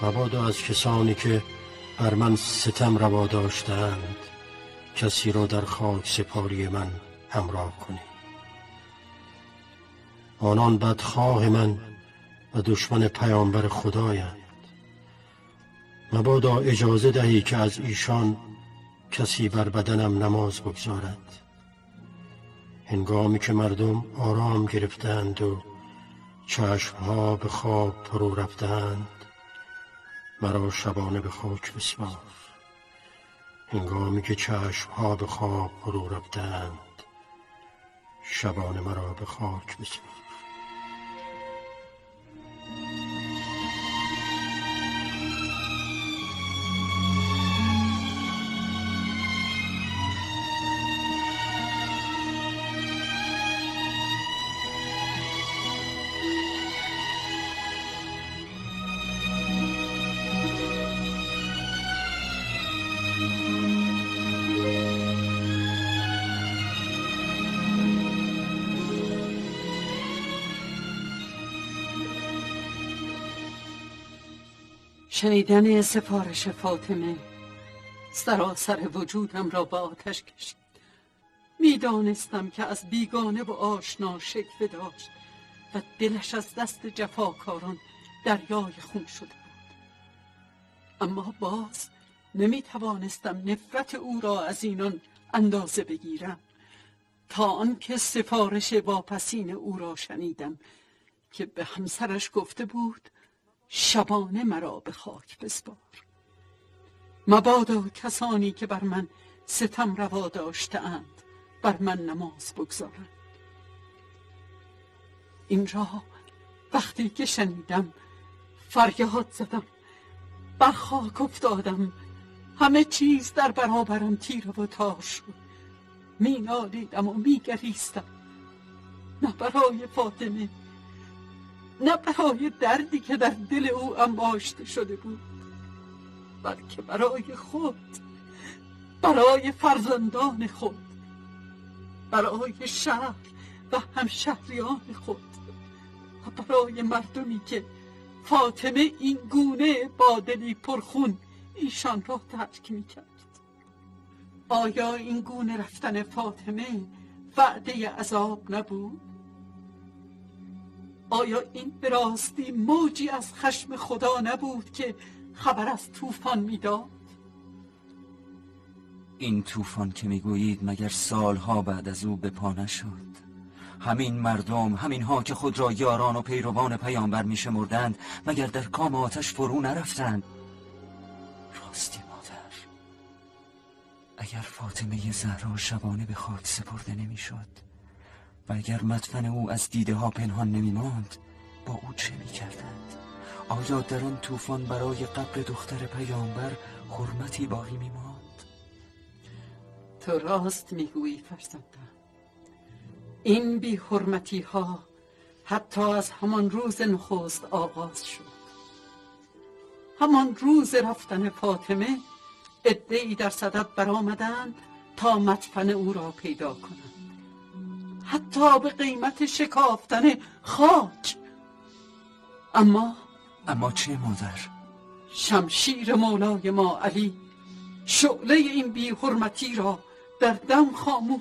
مبادا از کسانی که بر من ستم روا داشتند کسی را در خاک سپاری من همراه کنی. آنان بدخواه من و دشمن پیامبر خدایند. مبادا اجازه دهی که از ایشان کسی بر بدنم نماز بگذارد. هنگامی که مردم آرام گرفتند و چشمها به خواب فرو رفتند، مرا شبانه به خاک بسپار. هنگامی که چشمها به خواب فرو رفتند، شبانه مرا به خاک بسپار. شنیدن سفارش فاطمه سراسر وجودم را به آتش کشید. میدانستم که از بیگانه و آشنا شکوه داشت و دلش از دست جفاکاران دریای خون شده بود. اما باز نمیتوانستم نفرت او را از اینان اندازه بگیرم تا آنکه سفارش واپسین او را شنیدم که به همسرش گفته بود شبانه مرا به خاک بسپار. مبادا کسانی که بر من ستم روا داشته‌اند بر من نماز بگذارند. این را وقتی که شنیدم فریاد زدم، بر خاک افتادم، همه چیز در برابرم تیره و تار شد. می نالیدم و می گریستم، نه برای فاطمه، نه برای دردی که در دل او انباشته شده بود، بلکه برای خود، برای فرزندان خود، برای شهر و همشهریان خود و برای مردمی که فاطمه این گونه با دلی پرخون ایشان را ترک می‌کرد. آیا این گونه رفتن فاطمه وعده عذاب نبود؟ آیا این به راستی موجی از خشم خدا نبود که خبر از طوفان میداد؟ این طوفان که میگویید مگر سالها بعد از او به پا نشد؟ همین مردم، همین ها که خود را یاران و پیروان پیامبر میشمردند، مگر در کام آتش فرو نرفتند؟ راستی مادر، اگر فاطمه زهرا شبانه به خاک سپرده نمیشد و اگر مدفن او از دیده ها پنهان نمیماند، با او چه میکردند؟ آیا در آن طوفان برای قبر دختر پیامبر حرمتی باقی میماند؟ تو راست میگویی فرزندم. این بی حرمتی ها حتی از همان روز نخست آغاز شد. همان روز رفتن فاطمه عده‌ای در صدد برآمدند تا مدفن او را پیدا کنند، حتی به قیمت شکافتن خاک. اما چه مادر؟ شمشیر مولای ما علی شعله این بی حرمتی را در دم خاموش